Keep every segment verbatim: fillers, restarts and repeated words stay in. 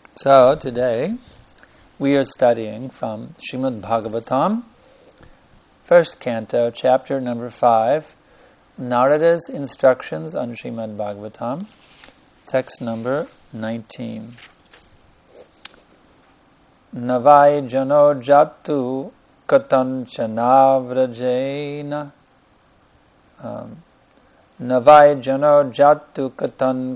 So today we are studying from Srimad Bhagavatam, first canto, chapter number five, Narada's instructions on Srimad Bhagavatam, text number nineteen. Navai jano jatu katanchana vrajena um, Navai jano jatu katanchana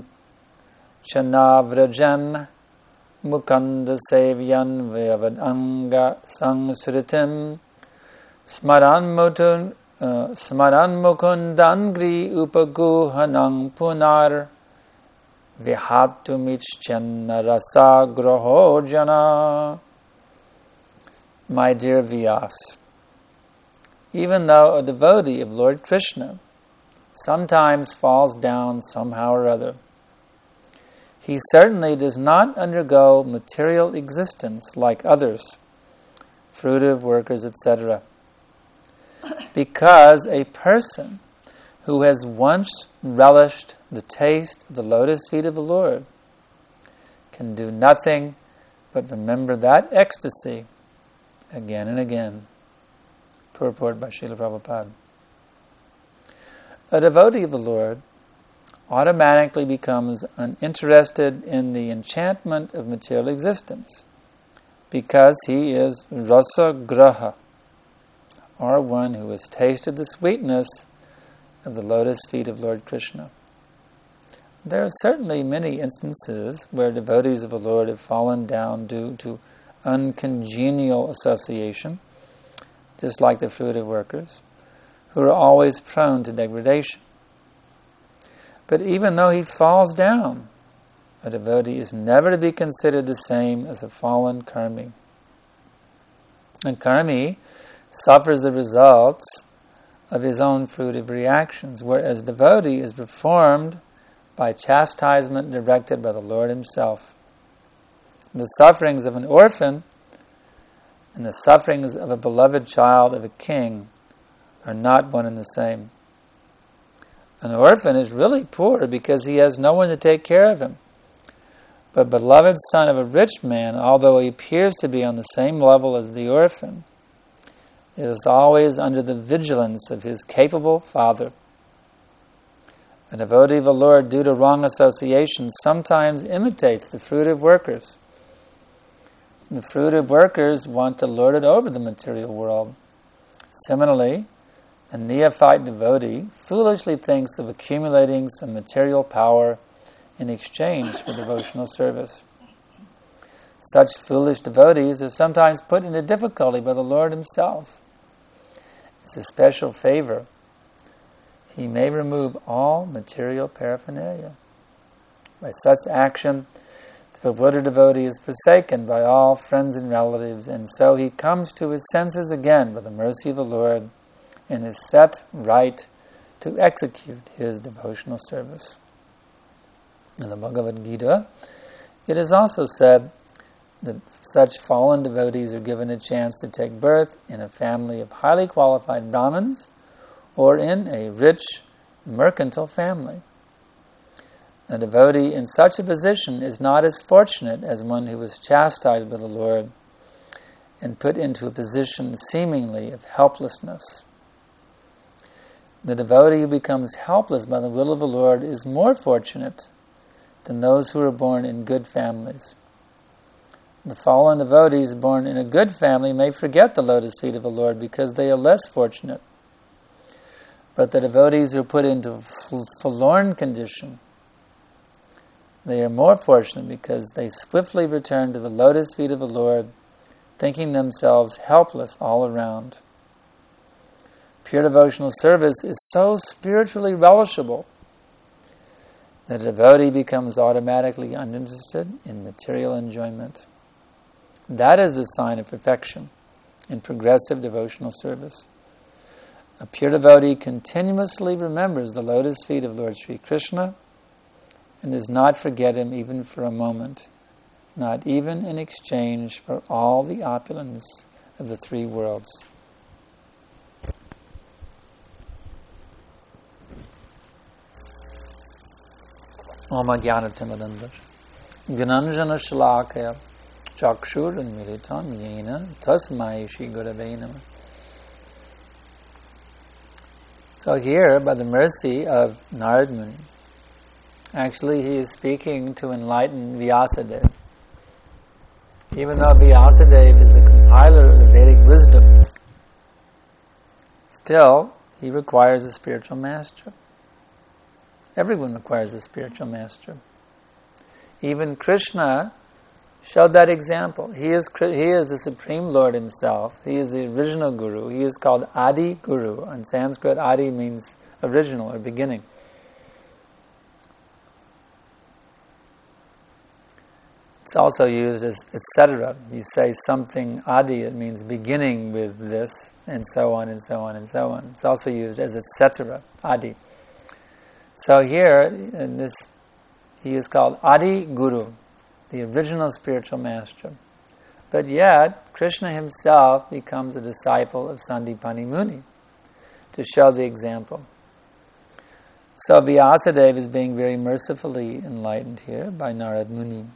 vrajan Mukanda sevyan vyavadanga sangsritim smaran mutun uh, smaran mukundangri upaguhanang punar vihatumichchanna rasa groho jana. My dear Vyas, even though a devotee of Lord Krishna sometimes falls down somehow or other, he certainly does not undergo material existence like others, fruitive workers, et cetera. Because a person who has once relished the taste of the lotus feet of the Lord can do nothing but remember that ecstasy again and again. Purport by Srila Prabhupada. A devotee of the Lord automatically becomes uninterested in the enchantment of material existence because he is rasa graha, or one who has tasted the sweetness of the lotus feet of Lord Krishna. There are certainly many instances where devotees of the Lord have fallen down due to uncongenial association, just like the fruitive workers, who are always prone to degradation. But even though he falls down, a devotee is never to be considered the same as a fallen karmi. And karmi suffers the results of his own fruitive reactions, whereas devotee is reformed by chastisement directed by the Lord himself. The sufferings of an orphan and the sufferings of a beloved child of a king are not one and the same. An orphan is really poor because he has no one to take care of him. But beloved son of a rich man, although he appears to be on the same level as the orphan, is always under the vigilance of his capable father. A devotee of the Lord, due to wrong association, sometimes imitates the fruitive workers. The fruitive workers want to lord it over the material world. Similarly, a neophyte devotee foolishly thinks of accumulating some material power in exchange for devotional service. Such foolish devotees are sometimes put into difficulty by the Lord himself. As a special favor, he may remove all material paraphernalia. By such action, the devoted devotee is forsaken by all friends and relatives, and so he comes to his senses again by the mercy of the Lord and is set right to execute his devotional service. In the Bhagavad Gita, it is also said that such fallen devotees are given a chance to take birth in a family of highly qualified Brahmins or in a rich mercantile family. A devotee in such a position is not as fortunate as one who was chastised by the Lord and put into a position seemingly of helplessness. The devotee who becomes helpless by the will of the Lord is more fortunate than those who are born in good families. The fallen devotees born in a good family may forget the lotus feet of the Lord because they are less fortunate. But the devotees who are put into a forlorn condition, they are more fortunate because they swiftly return to the lotus feet of the Lord, thinking themselves helpless all around. Pure devotional service is so spiritually relishable that a devotee becomes automatically uninterested in material enjoyment. That is the sign of perfection in progressive devotional service. A pure devotee continuously remembers the lotus feet of Lord Sri Krishna and does not forget him even for a moment, not even in exchange for all the opulence of the three worlds. Om Ajnana Timirandhasya Gyananjana Shalakaya Chakshur and Militam Yena Tasmai Shri Gurave Namah. So here, by the mercy of Narad Muni, actually he is speaking to enlighten Vyasadeva. Even though Vyasadeva is the compiler of the Vedic wisdom, still he requires a spiritual master. Everyone requires a spiritual master. Even Krishna showed that example. He is he is the Supreme Lord himself. He is the original Guru. He is called Adi Guru. In Sanskrit, Adi means original or beginning. It's also used as et cetera. You say something Adi, it means beginning with this, and so on and so on and so on. It's also used as et cetera, Adi. So here, in this, he is called Adi Guru, the original spiritual master. But yet, Krishna himself becomes a disciple of Sandipani Muni to show the example. So Vyasadeva is being very mercifully enlightened here by Narad Muni.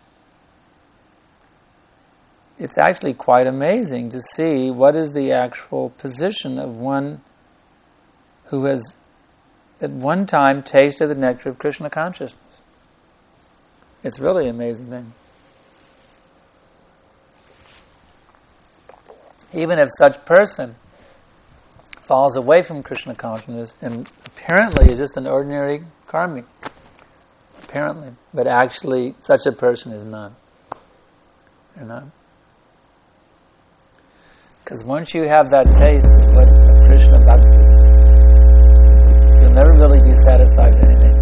It's actually quite amazing to see what is the actual position of one who has at one time tasted the nectar of Krishna consciousness. It's really an amazing thing. Even if such person falls away from Krishna consciousness and apparently is just an ordinary karmic, apparently, but actually such a person is not. They're not. Because once you have that taste of what of Krishna Bhakti, you'll never really be satisfied with anything.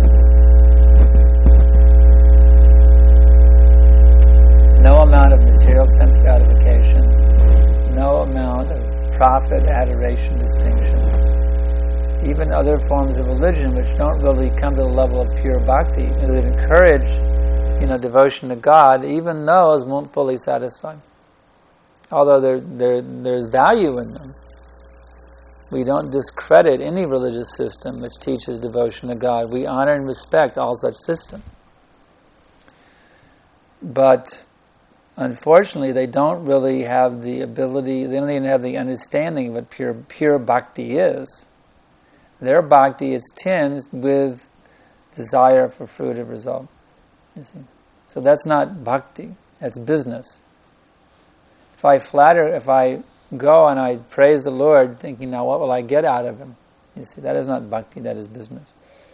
No amount of material sense gratification, no amount of profit, adoration, distinction, even other forms of religion which don't really come to the level of pure bhakti, that encourage, you know, devotion to God, even those won't fully satisfy. Although there, there, there's value in them. We don't discredit any religious system which teaches devotion to God. We honor and respect all such systems. But unfortunately, they don't really have the ability, they don't even have the understanding of what pure, pure bhakti is. Their bhakti is tinged with desire for fruitive result. You see? So that's not bhakti, that's business. If I flatter, if I go and I praise the Lord thinking, now what will I get out of Him? You see, that is not bhakti, that is business.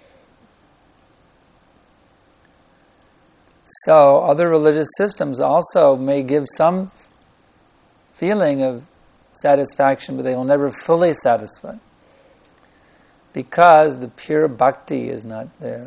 So other religious systems also may give some feeling of satisfaction, but they will never fully satisfy because the pure bhakti is not there.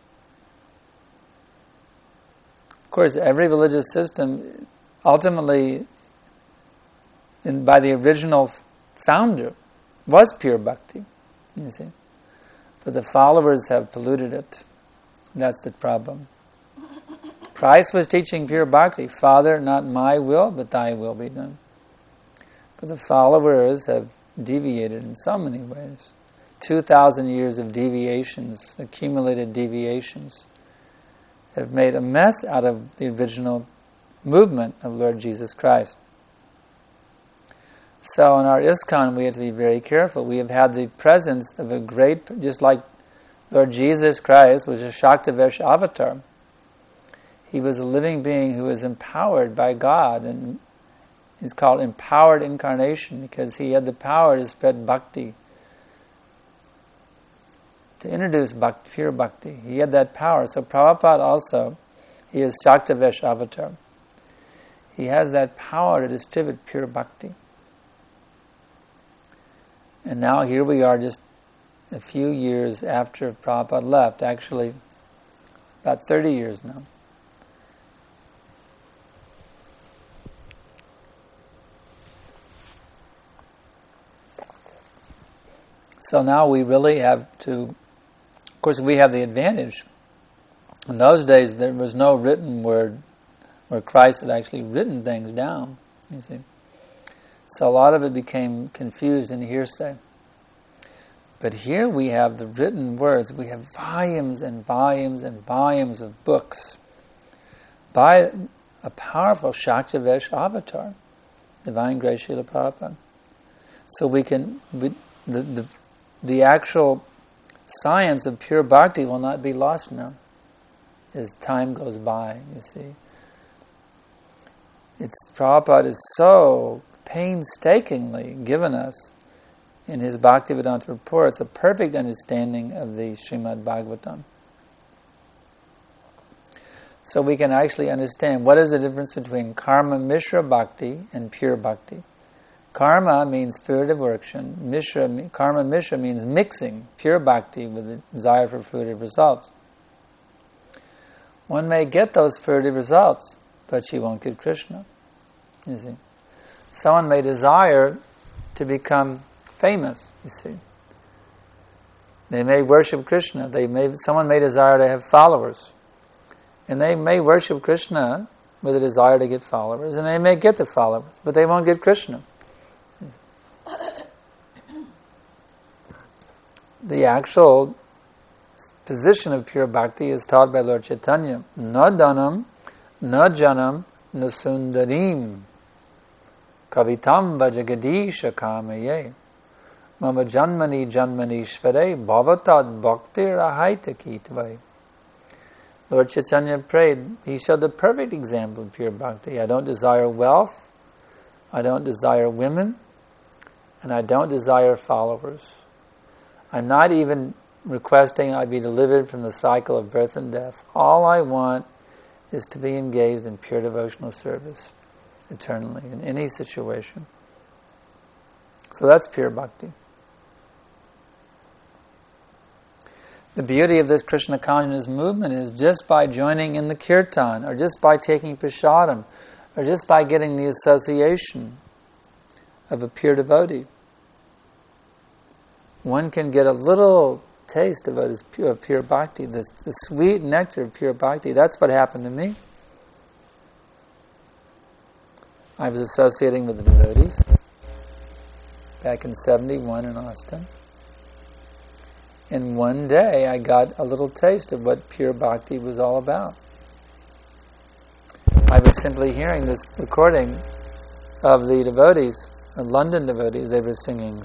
Of course, every religious system ultimately, and by the original founder, was pure bhakti, you see. But the followers have polluted it. That's the problem. Christ was teaching pure bhakti. Father, not my will, but thy will be done. But the followers have deviated in so many ways. Two thousand years of deviations, accumulated deviations, have made a mess out of the original movement of Lord Jesus Christ. So in our ISKCON, we have to be very careful. We have had the presence of a great, just like Lord Jesus Christ was a Shaktavesh avatar. He was a living being who was empowered by God, and it's called empowered incarnation because he had the power to spread bhakti, to introduce bhakti, pure bhakti. He had that power. So Prabhupada also, he is Shaktavesh avatar. He has that power to distribute pure bhakti. And now here we are just a few years after Prabhupada left, actually about thirty years now. So now we really have to, of course we have the advantage. In those days there was no written word where Christ had actually written things down, you see. So a lot of it became confused in hearsay. But here we have the written words. We have volumes and volumes and volumes of books by a powerful Shaktivesh avatar, Divine Grace Srila Prabhupada. So we can, we, the, the the actual science of pure bhakti will not be lost now as time goes by, you see. It's, Prabhupada is so painstakingly given us in his Bhaktivedanta reports a perfect understanding of the Srimad Bhagavatam. So we can actually understand what is the difference between karma mishra bhakti and pure bhakti. Karma means fruitive action. Mishra, karma mishra means mixing pure bhakti with the desire for fruitive results. One may get those fruitive results, but she won't get Krishna. You see, someone may desire to become famous. You see, they may worship Krishna. They may. Someone may desire to have followers, and they may worship Krishna with a desire to get followers, and they may get the followers, but they won't get Krishna. The actual position of pure bhakti is taught by Lord Chaitanya. Na dhanam, na janam, na sundarim, kavitam vajagadisha kamaye, mama janmani janmanishvare, bhavatad bhaktir ahaitaki tvai. Lord Chaitanya prayed, he showed the perfect example of pure bhakti. I don't desire wealth, I don't desire women, and I don't desire followers. I'm not even requesting I be delivered from the cycle of birth and death. All I want is to be engaged in pure devotional service eternally, in any situation. So that's pure bhakti. The beauty of this Krishna consciousness movement is just by joining in the kirtan, or just by taking prasadam, or just by getting the association of a pure devotee, one can get a little taste of what is pure, of pure bhakti, this, the sweet nectar of pure bhakti. That's what happened to me. I was associating with the devotees back in seventy-one in Austin. And one day I got a little taste of what pure bhakti was all about. I was simply hearing this recording of the devotees, the London devotees. They were singing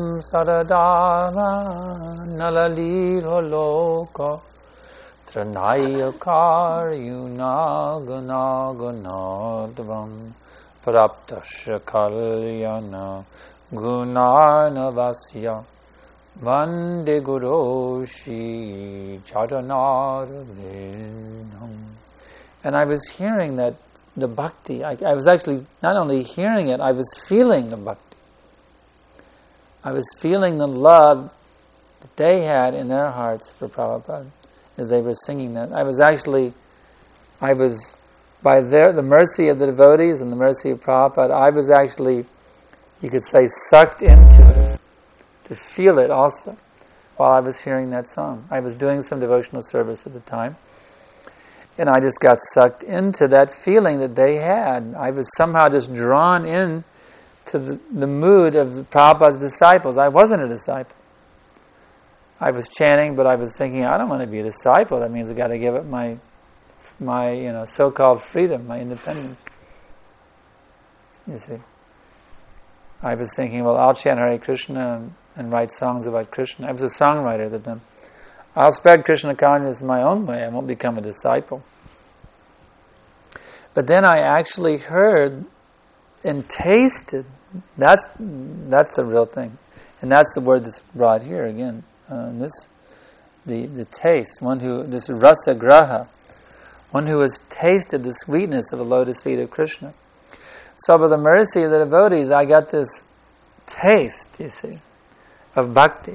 Samsaradara Nalaliro Loka Tranaya Karyuna Ganaganadvam Praptasya Kalyana Gunarnavasya Vande Guroshi Charanaravinam. And I was hearing that the bhakti, I, I was actually not only hearing it, I was feeling the bhakti. I was feeling the love that they had in their hearts for Prabhupada as they were singing that. I was actually, I was, by their, the mercy of the devotees and the mercy of Prabhupada, I was actually, you could say, sucked into it, to feel it also, while I was hearing that song. I was doing some devotional service at the time, and I just got sucked into that feeling that they had. I was somehow just drawn in to the, the mood of the Prabhupada's disciples. I wasn't a disciple. I was chanting, but I was thinking, I don't want to be a disciple. That means I've got to give up my, my you know, so-called freedom, my independence. You see. I was thinking, well, I'll chant Hare Krishna and, and write songs about Krishna. I was a songwriter at the time. I'll spread Krishna consciousness my own way. I won't become a disciple. But then I actually heard and tasted. That's that's the real thing, and that's the word that's brought here again. Uh, this, the the taste. One who this rasa graha, one who has tasted the sweetness of the lotus feet of Krishna. So, by the mercy of the devotees, I got this taste, you see, of bhakti.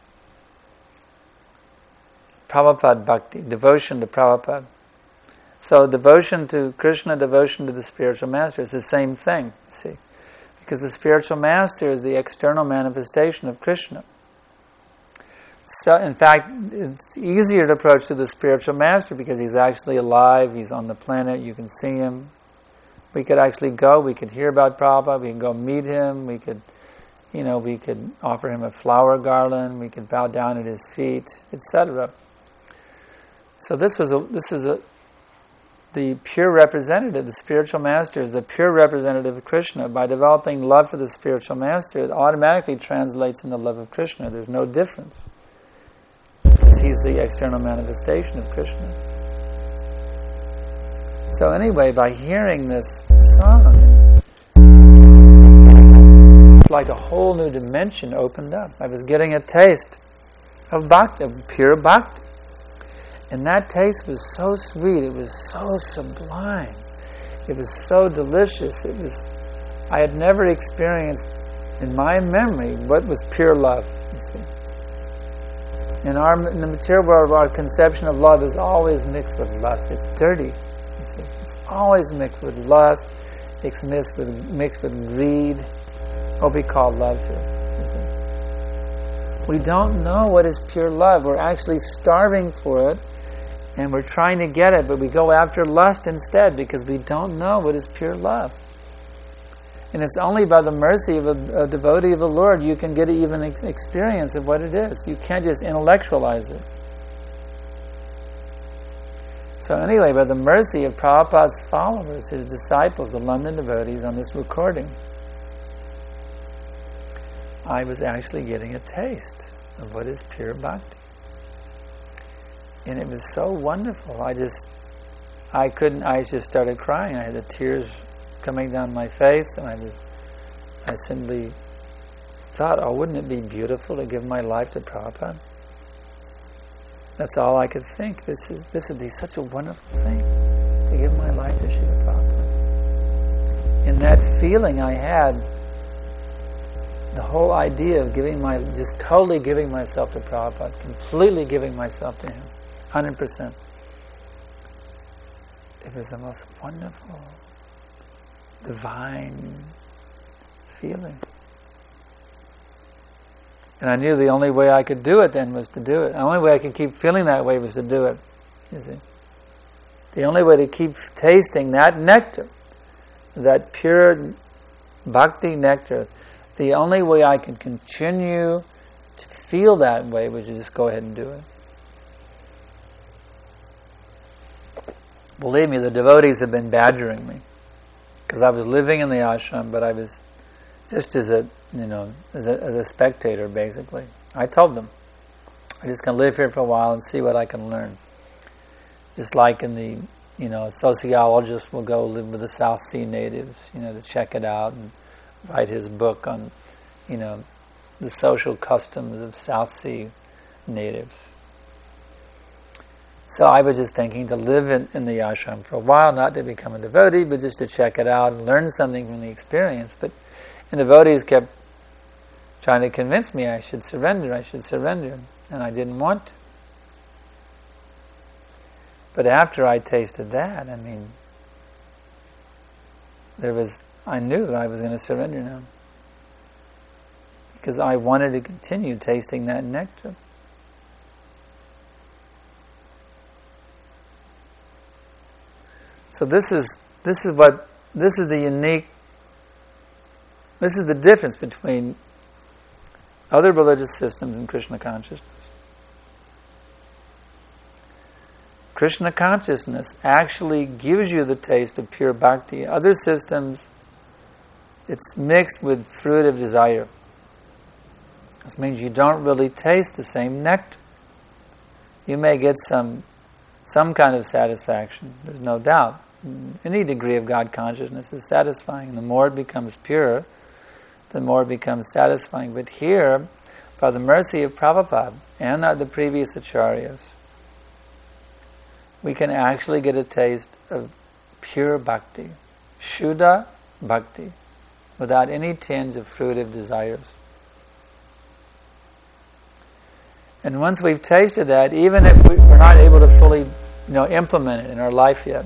Prabhupada bhakti, devotion to Prabhupada. So devotion to Krishna, devotion to the spiritual master is the same thing, you see. Because the spiritual master is the external manifestation of Krishna. So, in fact, it's easier to approach to the spiritual master because he's actually alive, he's on the planet, you can see him. We could actually go, we could hear about Prabhupada, we can go meet him, we could, you know, we could offer him a flower garland, we could bow down at his feet, et cetera. So this was a, this is a, the pure representative, the spiritual master is the pure representative of Krishna. By developing love for the spiritual master, it automatically translates into love of Krishna. There's no difference. Because he's the external manifestation of Krishna. So anyway, by hearing this song, it's like a whole new dimension opened up. I was getting a taste of bhakti, of pure bhakti. And that taste was so sweet, it was so sublime, it was so delicious, it was, I had never experienced in my memory what was pure love, you see. In, our, in the material world, our conception of love is always mixed with lust. It's dirty, you see. It's always mixed with lust, it's mixed with, mixed with greed, what we call love here, you see. We don't know what is pure love. We're actually starving for it, and we're trying to get it, but we go after lust instead because we don't know what is pure love. And it's only by the mercy of a, a devotee of the Lord you can get even ex- experience of what it is. You can't just intellectualize it. So anyway, by the mercy of Prabhupada's followers, his disciples, the London devotees on this recording, I was actually getting a taste of what is pure bhakti. And it was so wonderful. I just, I couldn't, I just started crying. I had the tears coming down my face, and I was, I simply thought, oh, wouldn't it be beautiful to give my life to Prabhupada? That's all I could think. This is, this would be such a wonderful thing, to give my life to Srila Prabhupada. And that feeling I had, the whole idea of giving my, just totally giving myself to Prabhupada, completely giving myself to him, one hundred percent. It was the most wonderful, divine feeling. And I knew the only way I could do it then was to do it. The only way I could keep feeling that way was to do it. You see? The only way to keep tasting that nectar, that pure bhakti nectar, the only way I could continue to feel that way was to just go ahead and do it. Believe me, the devotees have been badgering me because I was living in the ashram, but I was just as a, you know, as a, as a spectator, basically. I told them, I'm just going to live here for a while and see what I can learn. Just like in the, you know, sociologist will go live with the South Sea natives, you know, to check it out and write his book on, you know, the social customs of South Sea natives. So I was just thinking to live in, in the ashram for a while, not to become a devotee, but just to check it out and learn something from the experience. But and the devotees kept trying to convince me I should surrender, I should surrender, and I didn't want to. But after I tasted that, I mean, there was, I knew that I was going to surrender now. Because I wanted to continue tasting that nectar. So this is this is what this is the unique this is the difference between other religious systems and Krishna consciousness. Krishna consciousness actually gives you the taste of pure bhakti. Other systems, it's mixed with fruit of desire. This means you don't really taste the same nectar. You may get some some kind of satisfaction, there's no doubt. Any degree of God consciousness is satisfying. The more it becomes pure, the more it becomes satisfying. But here, by the mercy of Prabhupada and the previous acharyas, we can actually get a taste of pure bhakti, Shuddha bhakti, without any tinge of fruitive desires. And once we've tasted that, even if we, we're not able to fully, you know, implement it in our life yet,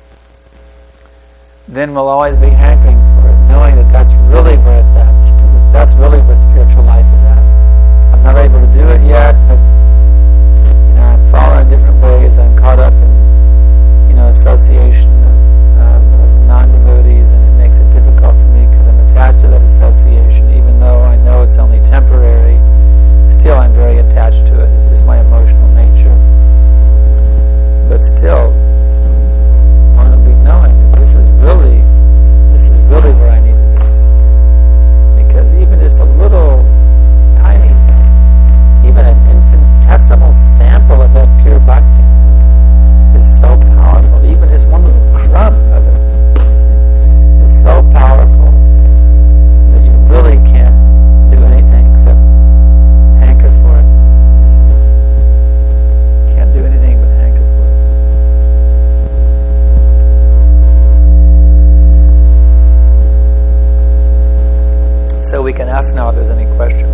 then we'll always be hankering for it, knowing that that's really where it's at. That's really where spiritual life is at. I'm not able to do it yet, but you know, I'm following different ways. I'm caught up in, you know, association of, um, of non-devotees, and it makes it difficult for me because I'm attached to that association, even though I know it's only temporary. Still, I'm very attached to it. This is my emotional nature. But still, can ask now if there's any questions.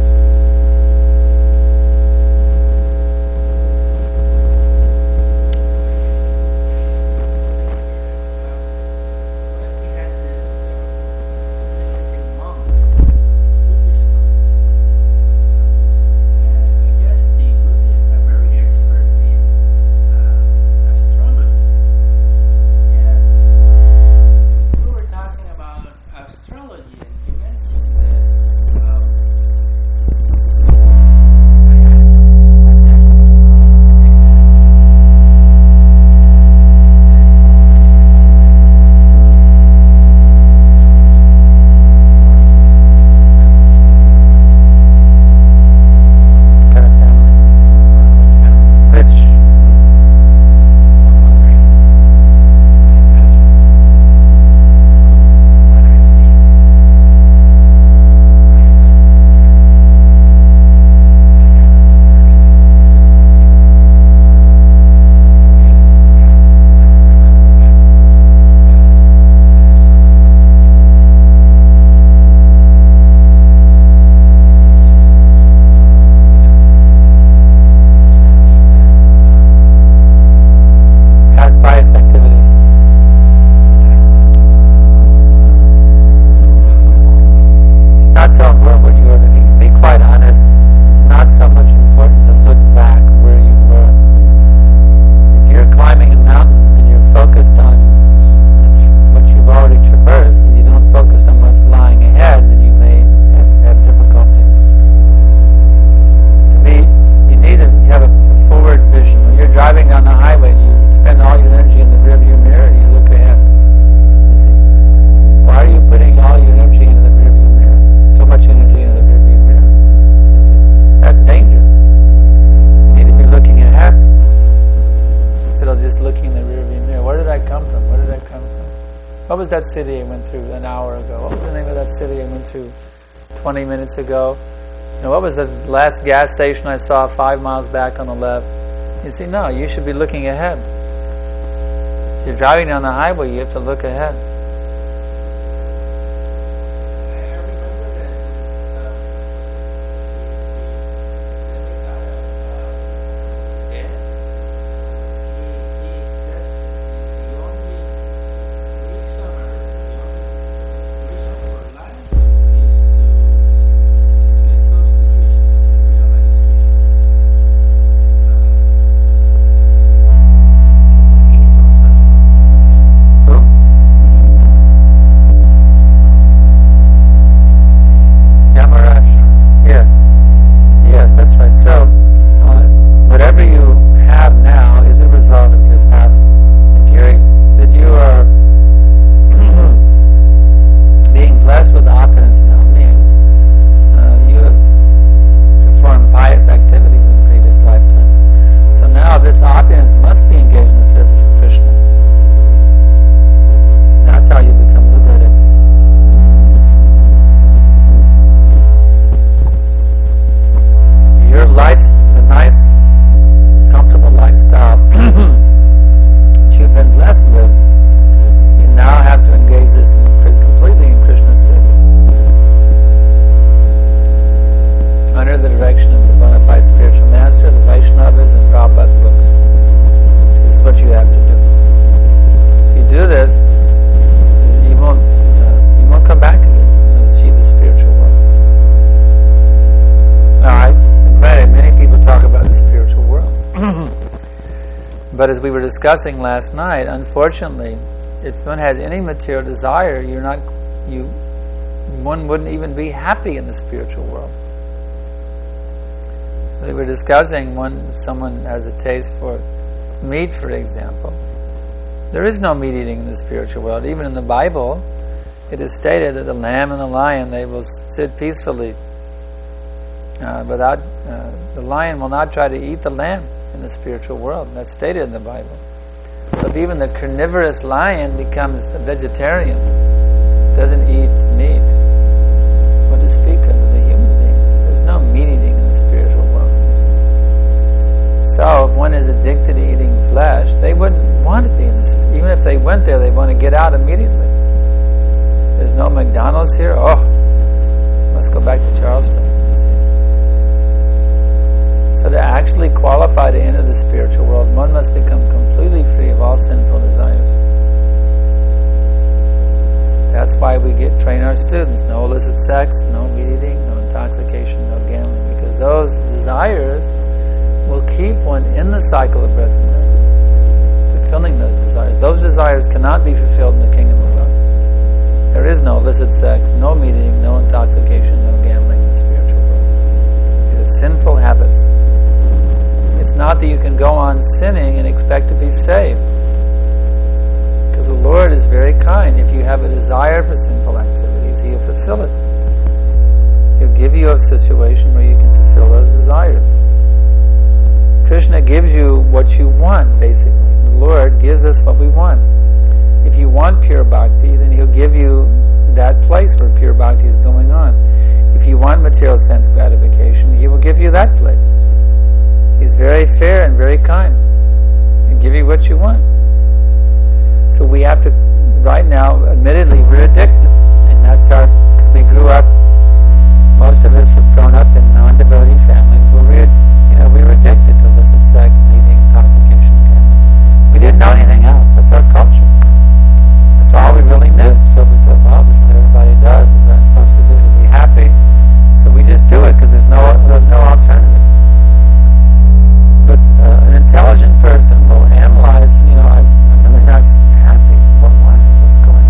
What was that city I went through an hour ago? What was the name of that city I went through twenty minutes ago? You know, what was the last gas station I saw five miles back on the left? You see, no, you should be looking ahead. If you're driving down the highway, you have to look ahead. But as we were discussing last night, unfortunately, if one has any material desire, you're not, you, one wouldn't even be happy in the spiritual world. We were discussing when someone has a taste for meat, for example. There is no meat eating in the spiritual world. Even in the Bible, it is stated that the lamb and the lion, they will sit peacefully. Uh, without uh, the lion will not try to eat the lamb in the spiritual world. That's stated in the Bible. So if even the carnivorous lion becomes a vegetarian, doesn't eat meat, what to speak of the human beings? There's no meat eating in the spiritual world. So if one is addicted to eating flesh, they wouldn't want to be in this. Even if they went there, they want to get out immediately. There's no McDonald's here. Oh, Let's go back to Charleston. So to actually qualify to enter the spiritual world, one must become completely free of all sinful desires. That's why we get train our students. No illicit sex, no meat eating, no intoxication, no gambling. Because those desires will keep one in the cycle of birth and death, fulfilling those desires. Those desires cannot be fulfilled in the kingdom of God. There is no illicit sex, no meat eating, no intoxication, no gambling in the spiritual world. These are sinful habits. It's not that you can go on sinning and expect to be saved. Because the Lord is very kind. If you have a desire for sinful activities, He'll fulfill it. He'll give you a situation where you can fulfill those desires. Krishna gives you what you want, basically. The Lord gives us what we want. If you want pure bhakti, then He'll give you that place where pure bhakti is going on. If you want material sense gratification, He will give you that place. He's very fair and very kind. He'll give you what you want. So we have to, right now, admittedly, we're addicted. And that's our, because we grew up, most of us have grown up in non-devotee families where we're, you know, we were addicted to illicit sex, meeting, intoxication, gambling. We didn't know anything else. That's our culture. That's all we really knew. So we thought, well, this is what everybody does. This is what I'm supposed to do to be happy. So we just do it because there's no, there's no alternative. But uh, an intelligent person will analyze, you know, I, I'm really not happy. What, why? What's going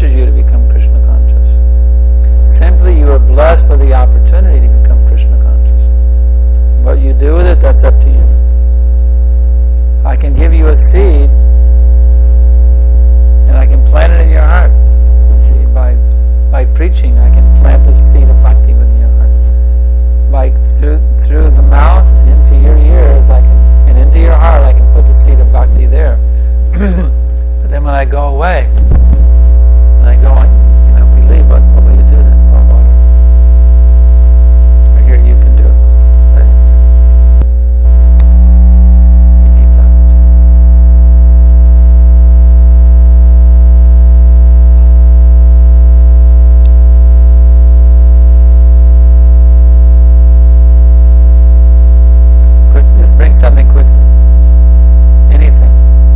pushes you to become Krishna conscious. Simply you are blessed for the opportunity to become Krishna conscious. What you do with it, that's up to you. I can give you a seed, and I can plant it in your heart. See, by by preaching, I can plant the seed of bhakti within your heart. By through through the mouth and into your ears, I can, and into your heart, I can put the seed of bhakti there. But then when I go away, when I go, you know, we leave. What, what will you do then? Pour water. Or here, you can do it. He needs that. Quick, just bring something quickly. Anything.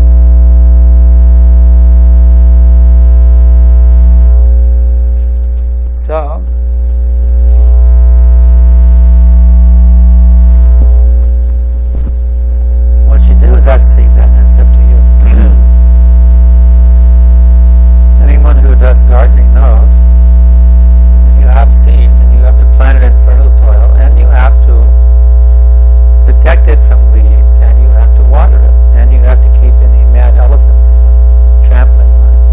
So, what you do with that seed, then that's up to you. Anyone who does gardening knows that you have seed and you have to plant it in fertile soil, and you have to protect it from weeds, and you have to water it, and you have to keep any mad elephants trampling on it.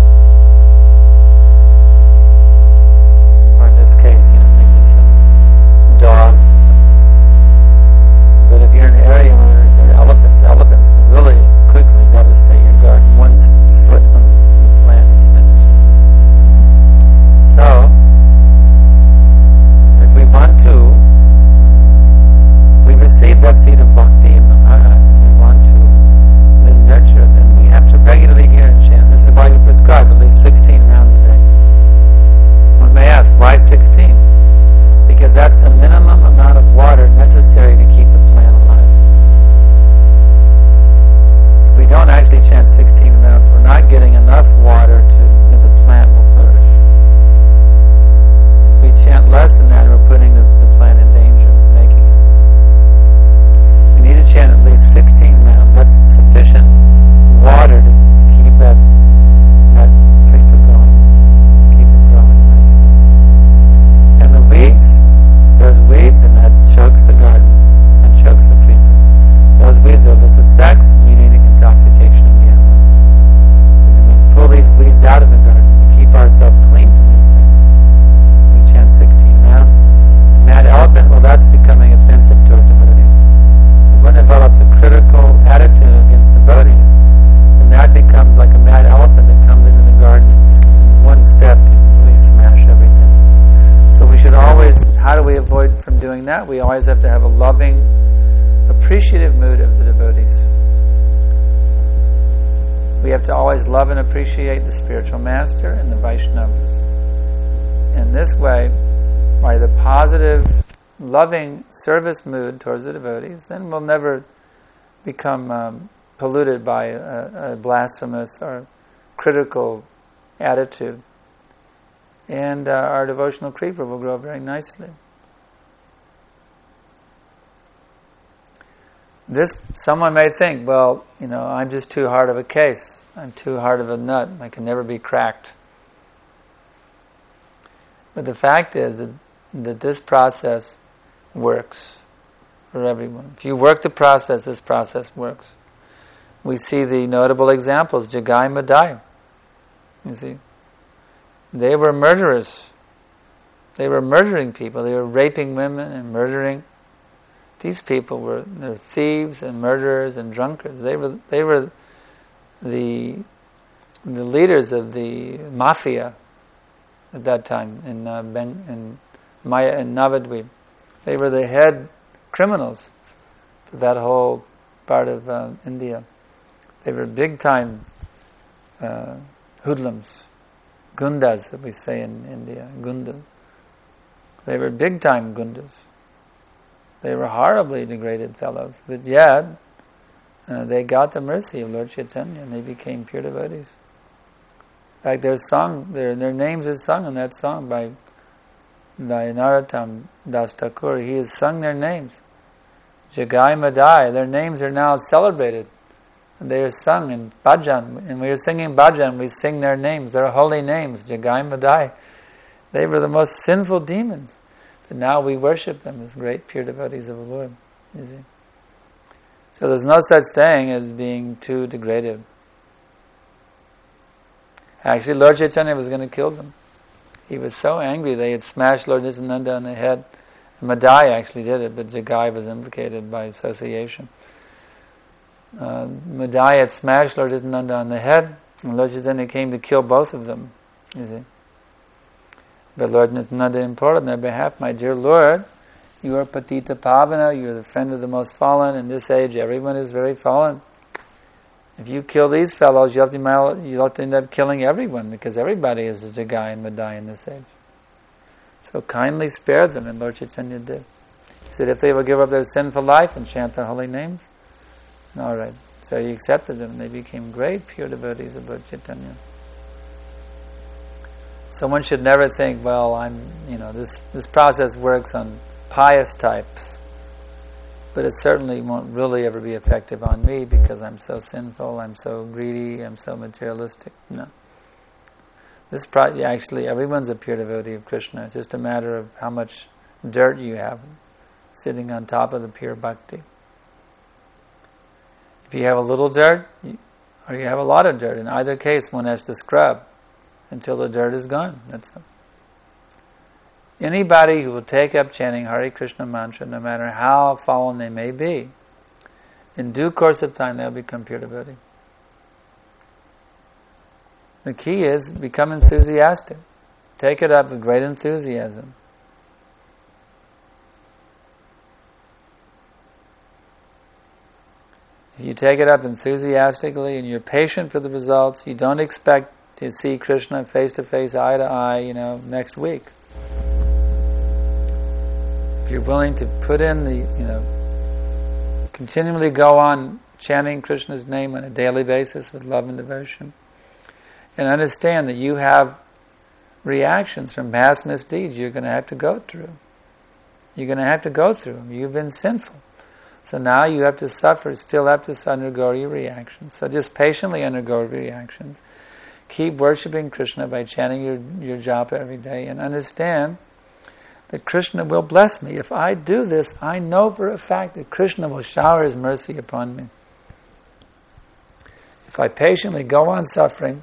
Or in this case, you know, maybe some dogs or something. But if you're in an area where there are elephants, elephants can really quickly devastate your garden. One foot on the plant is finished. So, if we want to, we receive that seed of bhakti in the heart, and we want to then nurture it, then we have to regularly hear and chant. This is why we prescribe at least sixteen rounds a day. One may ask, why sixteen? Because that's the minimum amount of water necessary to keep the plant alive. If we don't actually chant sixteen rounds, we're not getting enough water to that the plant will flourish. If we chant less than that, we're putting the, the plant in danger of making it. We need to chant at least sixteen rounds. That's sufficient water to, to keep that that creeper going, keep it growing nicely. And the weeds, there's weeds, and that chokes the garden and chokes the creeper. Those weeds elicit sex, mediating intoxication and gambling. We can pull these weeds out of the garden and keep ourselves clean from these things. We chant sixteen rounds. And mad elephant, well, that's becoming offensive to our devotees. If one develops a critical attitude against devotees, then that becomes like a mad elephant that comes into the garden and just in one step can really smash everything. So we should always, how do we avoid from doing that? We always have to have a loving, appreciative mood of the devotees. We have to always love and appreciate the spiritual master and the Vaishnavas. In this way, by the positive, loving service mood towards the devotees, then we'll never become um, polluted by a, a blasphemous or critical attitude. And uh, our devotional creeper will grow very nicely. This, someone may think, well, you know, I'm just too hard of a case. I'm too hard of a nut. I can never be cracked. But the fact is that, that this process works for everyone. If you work the process, this process works. We see the notable examples, Jagai Madai. You see, they were murderers. They were murdering people. They were raping women and murdering. These people were they're thieves and murderers and drunkards. They were they were the the leaders of the mafia at that time in uh, ben, in Maya in Navadvip. They were the head criminals for that whole part of uh, India. They were big time uh, hoodlums, gundas, that we say in India, gundas. They were big time gundas. They were horribly degraded fellows, but yet uh, they got the mercy of Lord Chaitanya and they became pure devotees. In fact, their song, their their names are sung in that song by by Narottam Das Thakur. He has sung their names. Jagai Madai, their names are now celebrated They are sung in bhajan, and we were singing bhajan, we sing their names, their holy names, Jagai Madai. They were the most sinful demons. But now we worship them as great pure devotees of the Lord. You see? So there's no such thing as being too degraded. Actually, Lord Chaitanya was going to kill them. He was so angry they had smashed Lord Nityananda on the head. Madai actually did it, but Jagai was implicated by association. Uh, Madai had smashed Lord Nityananda on the head, and Lord Chaitanya came to kill both of them. You see? But Lord Nityananda implored on their behalf, my dear Lord, you are Patita Pavana, you are the friend of the most fallen. In this age, everyone is very fallen. If you kill these fellows, you'll have to, you'll have to end up killing everyone, because everybody is a Jagai and Madai in this age. So kindly spare them, and Lord Chaitanya did. He said, if they will give up their sinful life and chant the holy names, all right. So he accepted them, and they became great pure devotees of Lord Chaitanya. So one should never think, well, I'm, you know, this, this process works on pious types, but it certainly won't really ever be effective on me because I'm so sinful, I'm so greedy, I'm so materialistic. No. This pro- actually, everyone's a pure devotee of Krishna. It's just a matter of how much dirt you have sitting on top of the pure bhakti. If you have a little dirt, or you have a lot of dirt, in either case, one has to scrub until the dirt is gone. That's all. Anybody who will take up chanting Hare Krishna mantra, no matter how fallen they may be, in due course of time they'll become pure devotee. The key is become enthusiastic. Take it up with great enthusiasm. If you take it up enthusiastically and you're patient for the results, you don't expect to see Krishna face to face, eye to eye, you know, next week. If you're willing to put in the, you know, continually go on chanting Krishna's name on a daily basis with love and devotion, and understand that you have reactions from past misdeeds you're going to have to go through. You're going to have to go through them. You've been sinful. So now you have to suffer, still have to undergo your reactions. So just patiently undergo reactions. Keep worshipping Krishna by chanting your, your japa every day, and understand that Krishna will bless me. If I do this, I know for a fact that Krishna will shower His mercy upon me. If I patiently go on suffering,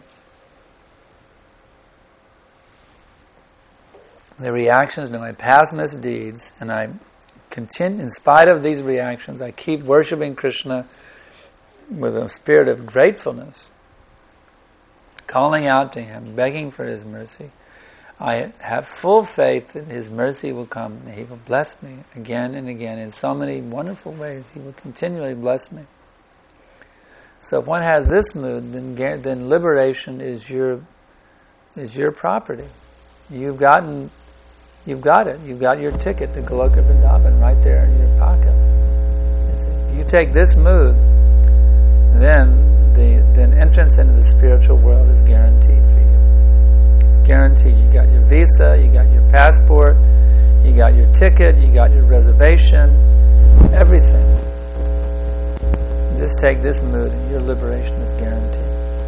the reactions to my past misdeeds, and I continue, in spite of these reactions, I keep worshipping Krishna with a spirit of gratefulness, calling out to Him, begging for His mercy. I have full faith that His mercy will come, and He will bless me again and again in so many wonderful ways. He will continually bless me. So if one has this mood, then then liberation is your is your property. You've gotten, you've got it. You've got your ticket to Goloka Vrindavan right there in your pocket. You, you take this mood, then the then entrance into the spiritual world is guaranteed for you. It's guaranteed. You got your visa, you got your passport, you got your ticket, you got your reservation, everything. Just take this mood and your liberation is guaranteed.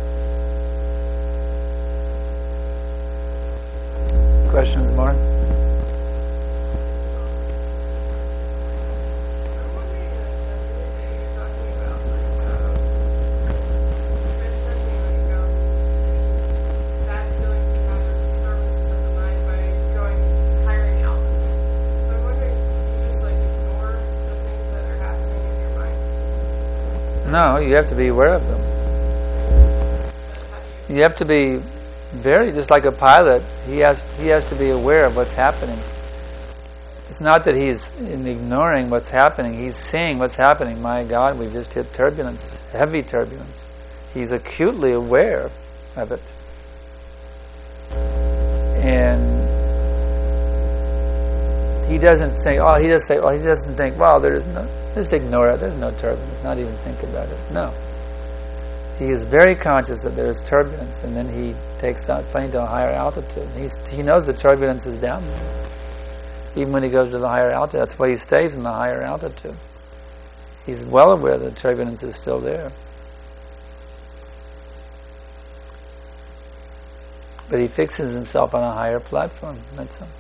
Questions more? No, you have to be aware of them. You have to be very, just like a pilot, he has he has to be aware of what's happening. It's not that he's ignoring what's happening, he's seeing what's happening. My God, we've just hit turbulence, heavy turbulence. He's acutely aware of it. And he doesn't say, oh, he doesn't say, oh, he doesn't think, well, there's no, just ignore it, there's no turbulence, not even think about it. No. He is very conscious that there is turbulence, and then he takes the plane to a higher altitude. He's, he knows the turbulence is down there. Even when he goes to the higher altitude, that's why he stays in the higher altitude. He's well aware that turbulence is still there. But he fixes himself on a higher platform. That's all.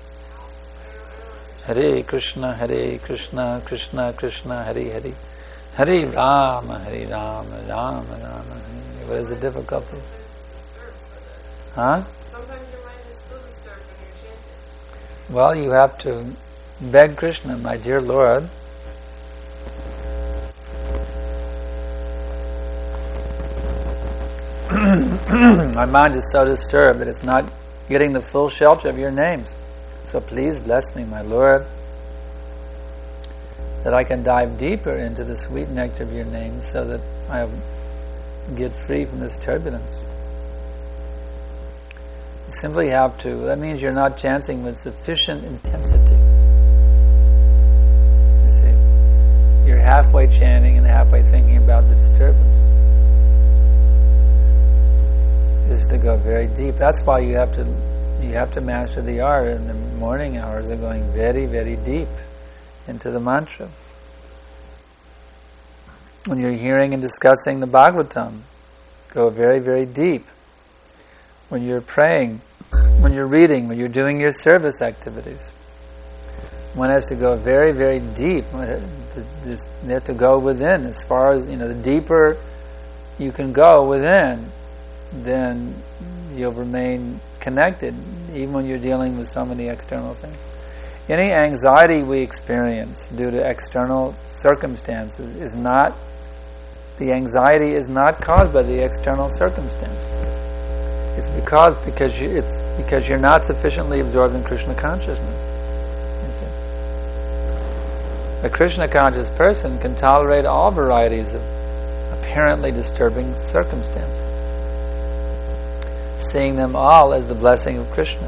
Hare Krishna, Hare Krishna, Krishna Krishna, Hare Hare. Hare Rama, Hare Rama, Rama Rama, Hare. What is the difficulty? Huh? Sometimes your mind is still disturbed when you're chanting. Well, you have to beg Krishna, my dear Lord, my mind is so disturbed that it's not getting the full shelter of your names. So please bless me, my Lord, that I can dive deeper into the sweet nectar of your names so that I get free from this turbulence. You simply have to. That means you're not chanting with sufficient intensity. You see, you're halfway chanting and halfway thinking about the disturbance. This is to go very deep. That's why you have to you have to master the art in the morning hours of going very, very deep into the mantra. When you're hearing and discussing the Bhagavatam, go very, very deep. When you're praying, when you're reading, when you're doing your service activities, one has to go very, very deep. They have to go within. As far as, you know, the deeper you can go within, then you'll remain connected, even when you're dealing with so many external things. Any anxiety we experience due to external circumstances is not, the anxiety is not caused by the external circumstance. It's because because you, it's because you're not sufficiently absorbed in Krishna consciousness. You see? A Krishna conscious person can tolerate all varieties of apparently disturbing circumstances, seeing them all as the blessing of Krishna.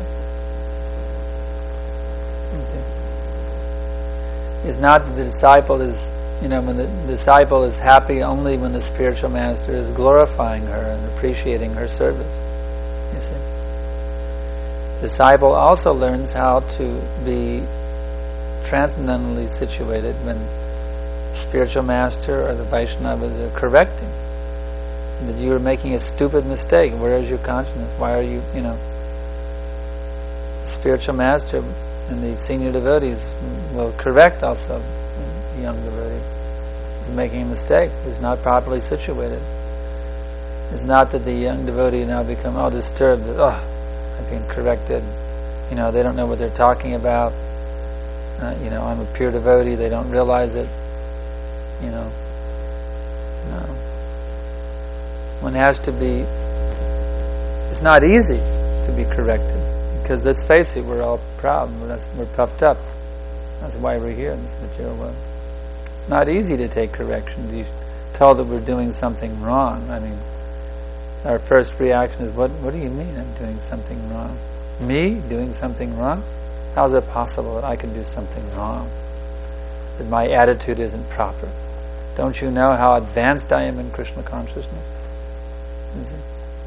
You see? It's not that the disciple is, you know, when the disciple is happy only when the spiritual master is glorifying her and appreciating her service. You see? Disciple also learns how to be transcendentally situated when the spiritual master or the Vaishnavas are correcting that you are making a stupid mistake. Where is your consciousness? Why are you, you know, the spiritual master and the senior devotees will correct also the young devotee who's making a mistake, who's not properly situated. It's not that the young devotee now become all disturbed that, oh, I've been corrected, you know, they don't know what they're talking about, uh, you know, I'm a pure devotee, they don't realize it, you know. No. One has to be, it's not easy to be corrected, because let's face it, we're all proud, we're, we're puffed up. That's why we're here in this material world. It's not easy to take correction, to be told that we're doing something wrong. I mean, our first reaction is, what What do you mean I'm doing something wrong? Me doing something wrong? How is it possible that I can do something wrong? That my attitude isn't proper? Don't you know how advanced I am in Krishna consciousness? Is it?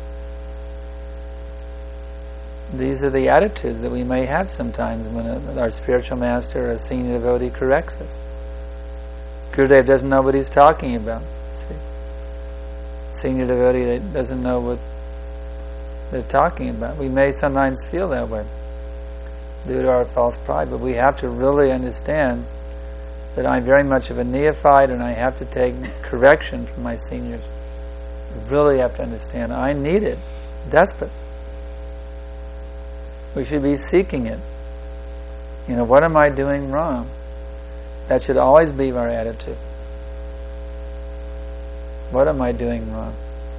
These are the attitudes that we may have sometimes when a, our spiritual master or a senior devotee corrects us. Gurudev doesn't know what he's talking about. Senior devotee that doesn't know what they're talking about. We may sometimes feel that way due to our false pride, but we have to really understand that I'm very much of a neophyte and I have to take correction from my seniors. We really have to understand I need it, desperate. We should be seeking it. You know, what am I doing wrong? That should always be our attitude. What am I doing wrong?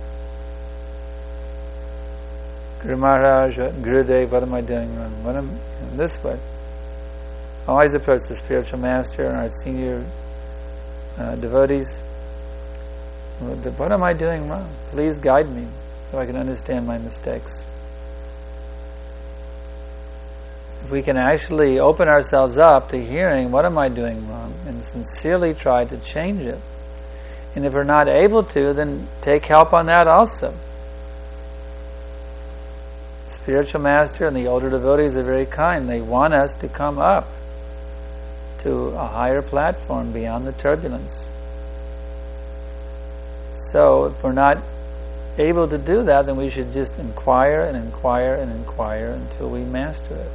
Guru Maharaj, Gurudev, what am I doing wrong? What am you know, this way? Always approach the spiritual master and our senior uh, devotees. What am I doing wrong? Please guide me so I can understand my mistakes. If we can actually open ourselves up to hearing what am I doing wrong and sincerely try to change it. And if we're not able to, then take help on that also. Spiritual master and the older devotees are very kind. They want us to come up to a higher platform beyond the turbulence. So if we're not able to do that, then we should just inquire and inquire and inquire until we master it.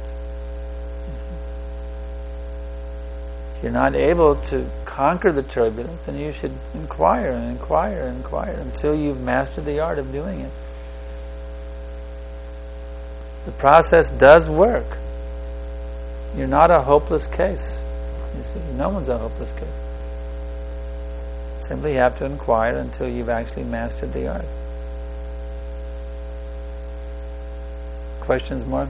If you're not able to conquer the turbulence, then you should inquire and inquire and inquire until you've mastered the art of doing it. The process does work. You're not a hopeless case. You see, no one's a hopeless case. Simply have to inquire until you've actually mastered the art. Questions more?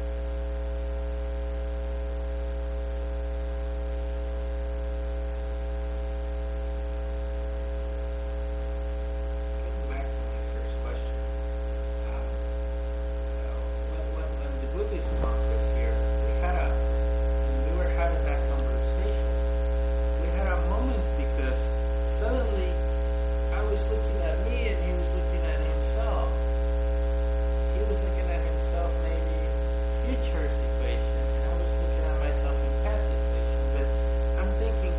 Getting back to my first question, um, when, when, when the Buddhist monk was here, we had a, when we were having that conversation, we had a moment because suddenly I was looking at me and he was looking at himself. He was looking at himself maybe in future situation, and I was looking at myself in past situation. But I'm thinking,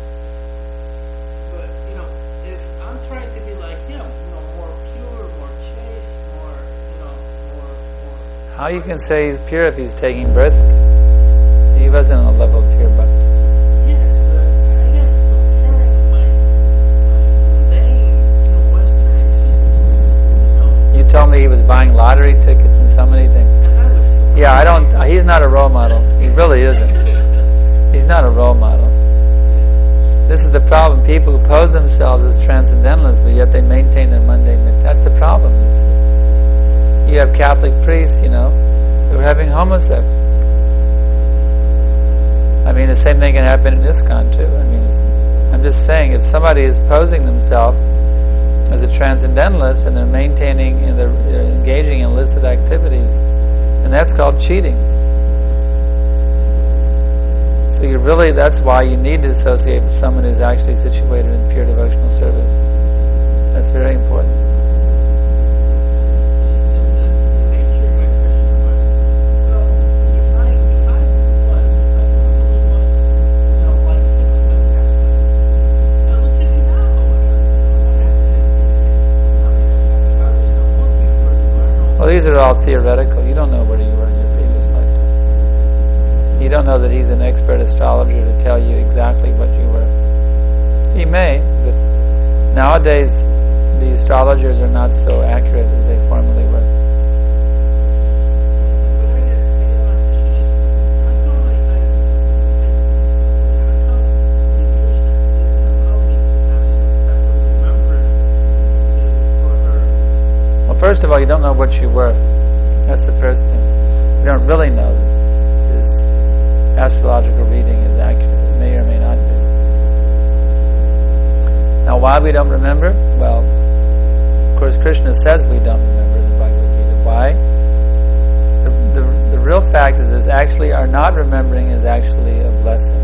but you know, if I'm trying to be like him, you know, more pure, more chaste, more, you know, more, more. How you can say he's pure if he's taking birth? He wasn't on the level of pure bhakti. Yes, but I guess comparing my, my mundane, you know, Western existence, you know, You told me he was buying lottery tickets and so many things. and I was so Yeah, I don't. He's not a role model. He really isn't. He's not a role model. This is the problem. People who pose themselves as transcendentalists, but yet they maintain their mundane. That's the problem. You see. You have Catholic priests, you know, who are having homosexual. I mean, the same thing can happen in ISKCON too. I mean, it's, I'm just saying, if somebody is posing themselves as a transcendentalist and they're maintaining and they're, they're engaging in illicit activities, and that's called cheating. So you really, that's why you need to associate with someone who's actually situated in pure devotional service. That's very important. the nature of my question was, well, if I, if I was, if I possibly was, you know, like him in the past, now look at me now, what, what happened? I mean, I was not looking for to learn all. Well, these are all theoretical. You don't know where you were in your previous lifetime. You don't know that he's an expert astrologer to tell you exactly what you were. He may, but nowadays the astrologers are not so accurate as they formerly were. But I guess, I guess my question is, how come I, I, how come the Krishna didn't allow me to have some type of remembrance to, for her? Well, first of all, you don't know what you were. That's the first thing. You don't really know that his astrological reading is accurate. It may or may not be. Now, why we don't remember? Well, of course, Krishna says we don't remember in the Bhagavad Gita. Why? The, the, the real fact is, is actually our not remembering is actually a blessing.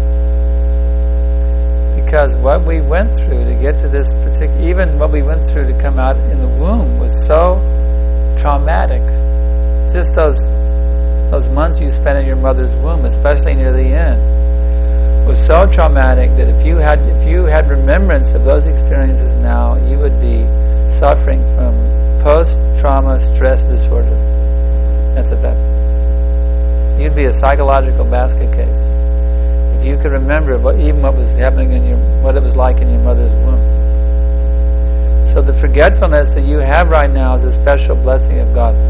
Because what we went through to get to this particular, even what we went through to come out in the womb was so traumatic. Just those those months you spent in your mother's womb, especially near the end, was so traumatic that if you had if you had remembrance of those experiences now, you would be suffering from post-trauma stress disorder. That's a fact. You'd be a psychological basket case if you could remember what even what was happening in your what it was like in your mother's womb. So the forgetfulness that you have right now is a special blessing of God.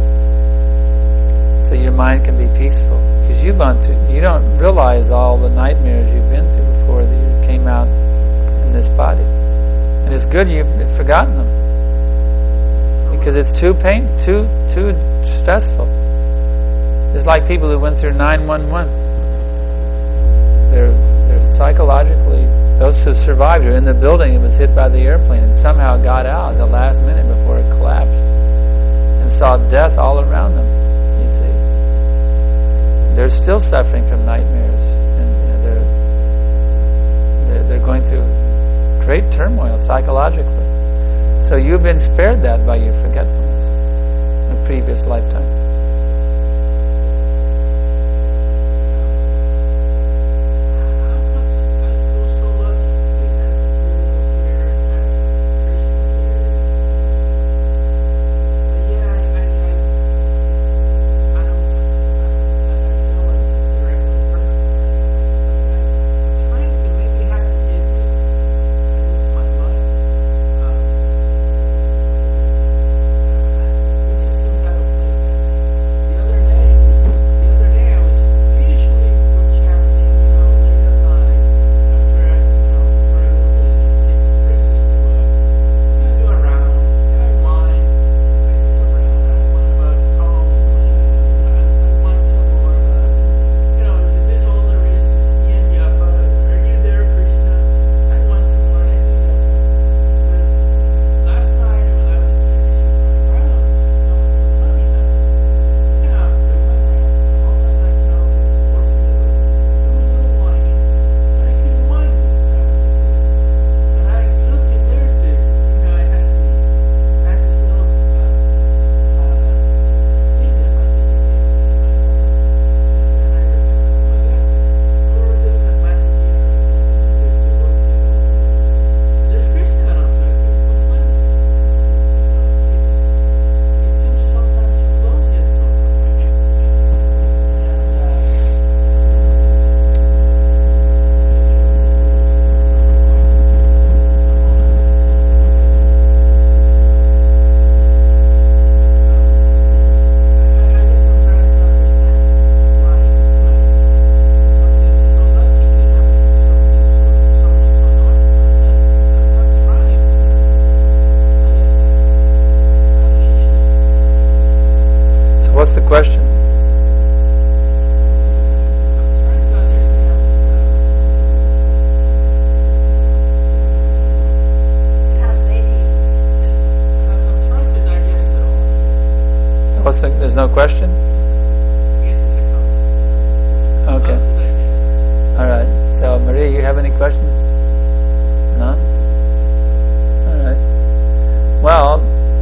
So your mind can be peaceful, because you've gone through, you don't realize all the nightmares you've been through before that you came out in this body. And it's good you've forgotten them, because it's too pain, too too stressful. It's like people who went through nine one one. They're they're psychologically, those who survived are in the building that was hit by the airplane and somehow got out at the last minute before it collapsed and saw death all around them. You see, they're still suffering from nightmares, and, and they're, they're they're going through great turmoil psychologically. So you've been spared that by your forgetfulness in a previous lifetime. what's the question? I'm trying to understand. Uh, I'm, I'm trying to digest it all. What's the, there's no question? Yes, it's a comment. Okay. Love to digest. All right. So, Maria, you have any questions? None? All right. Well,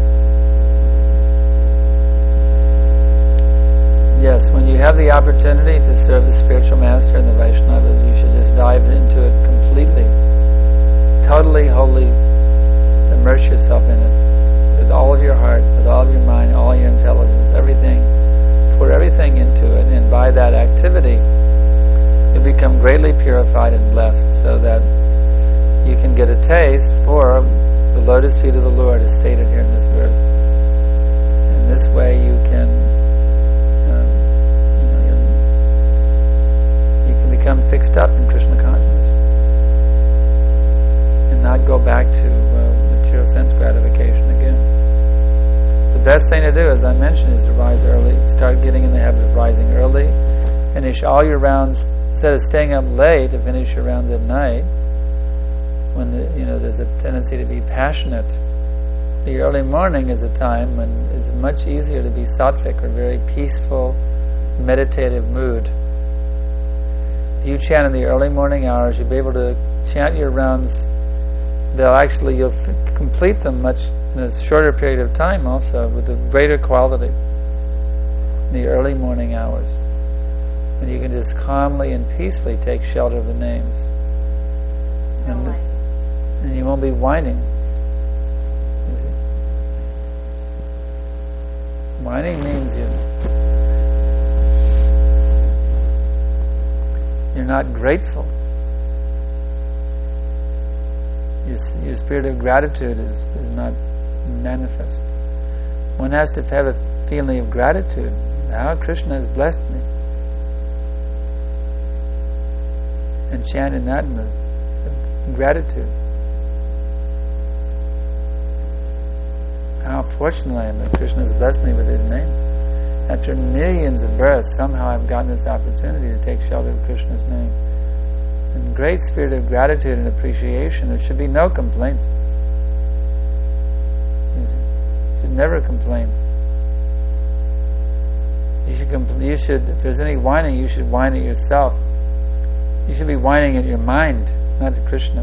yes, when you have the opportunity to serve the spiritual master and the Vaishnavas, you should just dive into it completely. Totally, wholly immerse yourself in it with all of your heart, with all of your mind, all your intelligence, everything. Pour everything into it, and by that activity, you become greatly purified and blessed, so that you can get a taste for the lotus feet of the Lord, as stated here in this verse. In this way, you can, um, you know, you can become fixed up in Krishna consciousness and not go back to uh, material sense gratification again. The best thing to do, as I mentioned, is to rise early. Start getting in the habit of rising early. Finish all your rounds. Instead of staying up late to finish your rounds at night, when the, you know there's a tendency to be passionate, the early morning is a time when it's much easier to be sattvic, or very peaceful, meditative mood. If you chant in the early morning hours, you'll be able to chant your rounds. They'll actually you'll f- complete them much in a shorter period of time, also with a greater quality. In the early morning hours, when you can just calmly and peacefully take shelter of the names. And, the, and you won't be whining. You see? Whining means you, you're not grateful. Your, your spirit of gratitude is, is not manifest. One has to have a feeling of gratitude. How Krishna has blessed me. And chant in that mood, in gratitude. How fortunate I am that Krishna has blessed me with His name. After millions of births, somehow I've gotten this opportunity to take shelter of Krishna's name. In great spirit of gratitude and appreciation, there should be no complaint. You should never complain. You should, compl- you should, if there's any whining, you should whine at yourself. You should be whining at your mind, not at Krishna.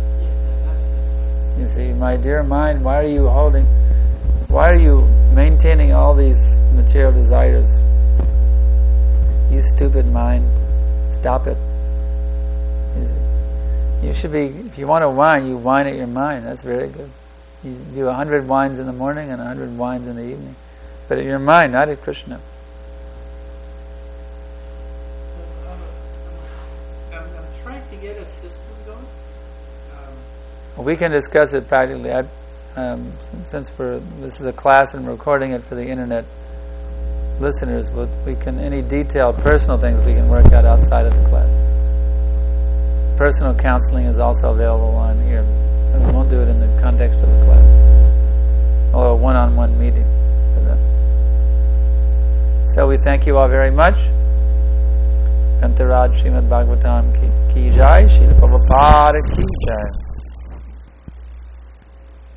You see, my dear mind, why are you holding, why are you maintaining all these material desires? You stupid mind, stop it. You see, you should be, if you want to whine, you whine at your mind. That's very good. You do a hundred whines in the morning and a hundred whines in the evening. But at your mind, not at Krishna. Get a system going? Um, we can discuss it practically. I, um, since we're, this is a class and we're recording it for the internet listeners, but we can any detailed personal things we can work out outside of the class. Personal counseling is also available on here, and we won't do it in the context of the class, or a one-on-one meeting for that. So we thank you all very much. Antaraj Srimad Bhagavatam ki, ki jai, Srila Prabhupada ki jai.